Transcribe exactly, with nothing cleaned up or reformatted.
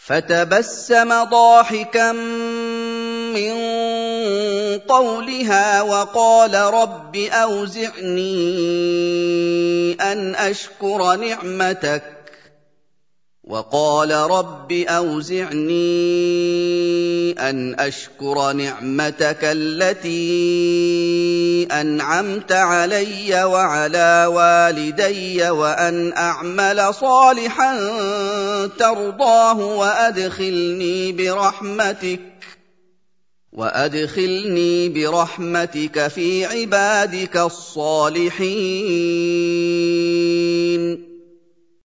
فَتَبَسَّمَ ضَاحِكًا مِّن قَوْلِهَا وَقَالَ رَبِّ أَوْزِعْنِي أَنْ أَشْكُرَ نِعْمَتَكَ وَقَالَ رَبِّ أَوْزِعْنِي أَنْ أَشْكُرَ نِعْمَتَكَ الَّتِي أَنْعَمْتَ عَلَيَّ وَعَلَىٰ وَالِدَيَّ وَأَنْ أَعْمَلَ صَالِحًا تَرْضَاهُ وَأَدْخِلْنِي بِرَحْمَتِكَ وَأَدْخِلْنِي بِرَحْمَتِكَ فِي عِبَادِكَ الصَّالِحِينَ